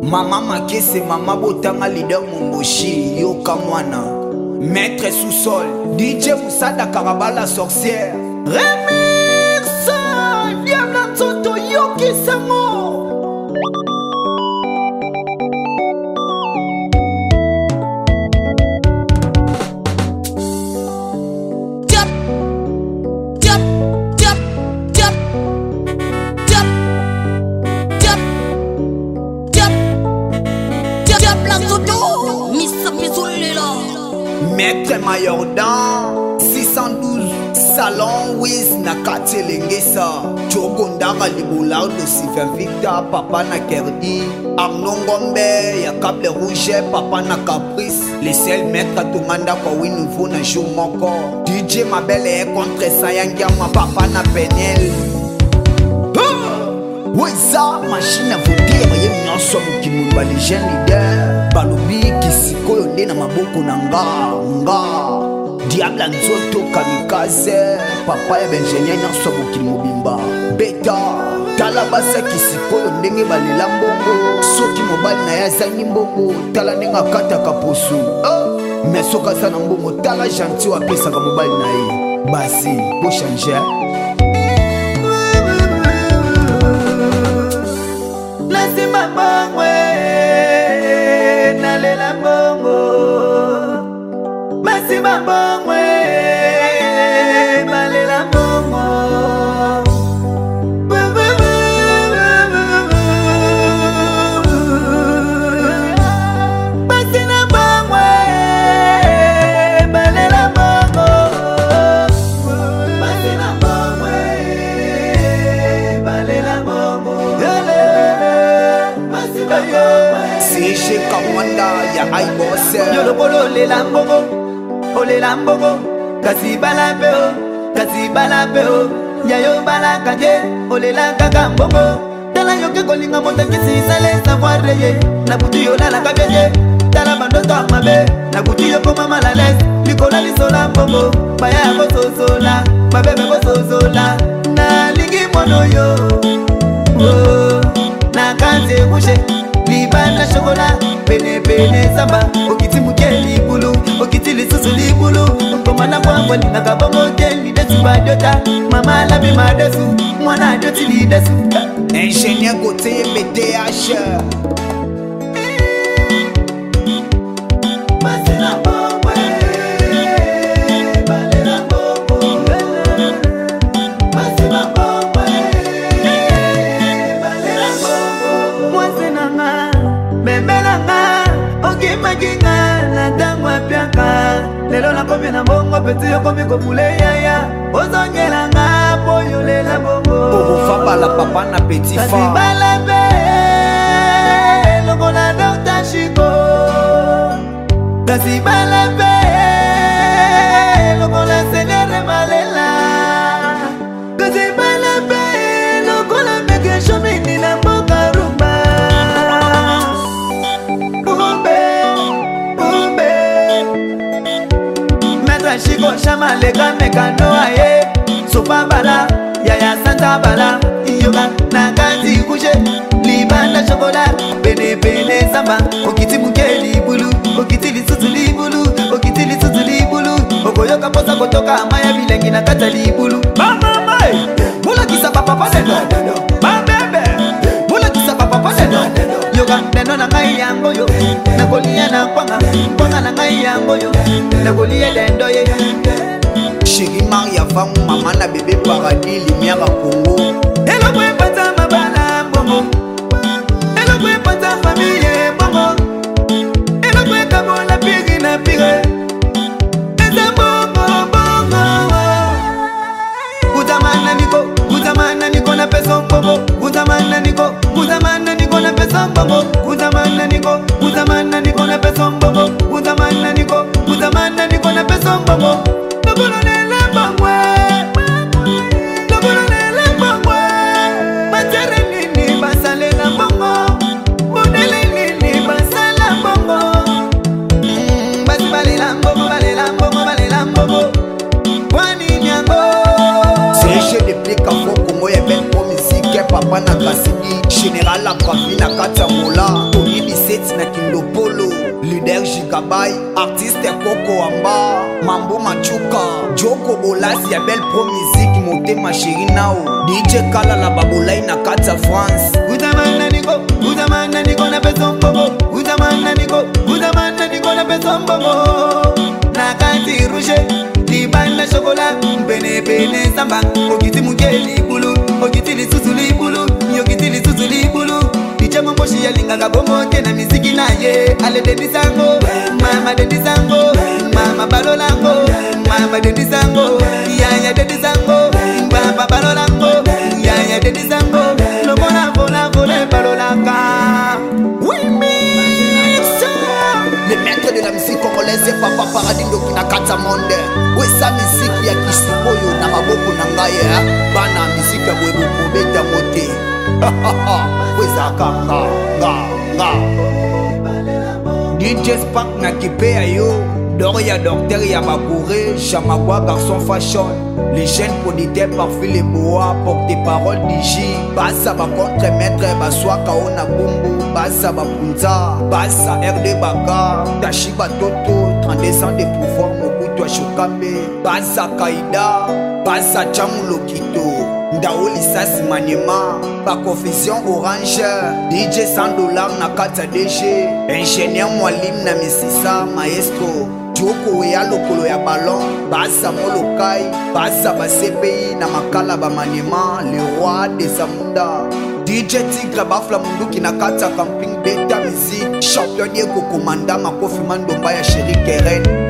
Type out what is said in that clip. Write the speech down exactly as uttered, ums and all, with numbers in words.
Mama Makese, Mama Botanga leader Momboshi, Yoka Mwana, Maître sous-sol, D J Moussada Karabala sorcière, Remix, Diable Nzoto, Yoki Samo. Maître Mayordan six cent douze Salon Wiz Nakati Lengesa Chogondara Liboulard de Sylvain Victor Papa na Kerdi Arnaud Ngombe ya Cable Rouge Papa na Caprice les seuls maîtres Tonganda kwa Winouveau na jour moko D J Mabel est contre Sayangiama Papa na Penel Weza machine à vous dire ye nyonso mokili ba les jeunes leaders balobi kisikoyo nde na maboko na nga nga Diable Nzoto kamikaze papa ya benjenia nyonso mokili mobimba beta tala basa kisikoyo ndenge balela mbongo soki mobali na yazangi mbongo tala ndenge akataka posu mais soki aza na mbongo tala gentil apesaka mobali na ye basi po changer Mabongwe nalela mbongo Masi mabongwe balela mbongo Masi na mbongwe balela mbongo Masi na mbongwe balela mbongo C G Kamwanda ya Aibose Yolo bolo le lambogo Ole lambogo Kasi bala peo Kasi bala peo Yayo bala kaje Ole la kaka mbongo Tala yoke kolinga mota kisi sale savoir reye Na buti yo la la kabeye Tala bando to mabe Na buti yo koma malales Likola lisola mbongo Baya ya boso sola Babebe boso sola Na ligi mono yo Oh Na kanze kushe Libana chokola, pene pene samba Okiti mukeli bulu, okiti lisusu libulu Mkomana kwa mwani nakabongo keli desu badota Mama labi madesu, mwana doti lidesu Ingénieur Gauthier B D H Masina bongwe Balela bongo Masina bongwe Balela bongo Mwasena nga Bembelanga, oki makinga, la tangwa piaka Lelo la komi na bongo, peti yo komi kopule yaya Ozongela nga, poyo lela bongo Pour Fabala papa na petit fa Kasi bala be, loko na dokta shiko Kasi bala be, loko na senere malela Kasi bala be, loko na meke shomini na mboka rumba Shiko shama lega mekano aye Sopa bala, yaya santa bala Iyoga na kanzi kushe Libanda chokola, pene pene samba Okiti mukeli bulu, okiti lisusu libulu Okiti lisusu libulu Okoyoka posa kotoka amaya bilengi na kata libulu Mama mai, mula kisa papa paneno Mambebe, mula kisa papa paneno Yoga neno na ngai yango yo Nakolia na kwanga, kwanga na ngai yango yo Nakolia lendo ye Chérie Maria Fang, maman na bébé paradis, lumière à Congo Hello kwe pata mabala bongo Hello kwe pata famille bongo Hello kwe kabo la pigi na pire Eza bongo bongo Kutamana niko, kutamana niko na peso bongo Kutamana niko, kutamana niko na peso bongo Kutamana niko, kutamana niko na peso bongo Kutamana niko, kutamana niko na peso bongo Nobolo nela bangwe Nobolo nela bangwe Matere nini basale la bongo Bonele nini basala bongo Basi bale la bongo, bale la bongo, bale la bongo Wani nyango C G de Plika Foko Moye Ben Po Musique Papa na Kasidi Général la Papi na Kata Mola Tony Beti na Kindopolo, leader Gigabai, artiste Coco Amba, Mambo Machuka, Joko Bolasi ya Belle Pro Musique, Mote ma chérie nao, D J Kala la Babolai na Kata France. Utamana niko, utamana niko na peso mbogo, utamana niko, utamana niko na peso mbogo. Na kanti rouge, liban na chocolat, pene pene samba, okiti mukeli bulu, okiti li susu li bulu, yokiti li susu li bulu. Diche momboshi ya linga kabomo tena miziki na ye, ale dedi sango, mama dedi sango, mama balolango, mama dedi sango, yaya dedi sango, baba balolango, yaya dedi sango, lobola vola vola balolanga. Oui mix, le maître de la musique congolaise c'est Papa Paradis Ndokina Kata Monde. Oui sa musique ya Kisikoyo na maboko na ngaye, bana musique ya bwebu kubeta mote. Oui za kanga, nga, nga. D J Spark na kipea yo, Doria docteur ya Bakouré, Chamagua garçon fashion, les jeunes producteurs parfait les bois, porte-parole d'Iji, Bassa ba contre-maître, Baswaka ona Bumbu, Bassa ba Punza, Bassa R D Baka, Tashiba Toto, trente-deux ans de pouvoir, Mokuto Chokambe, Bassa Kaida, Bassa Chamulo Kito, Ndaoli Sassi Maniema, ba confusion orange, D J cent dollars na Kata D G, ingénieur Mwalim na Misisa, maestro, Joko ya lokolo ya ballon, Bassa Molokai, Bassa ba C P I na Makala ba Maniema, le roi des Amunda, D J Tigre Bafla Munduki na Kata Camping Beta Musique, champion Diego Komanda Makofi Mandomba ya Chéri Keren.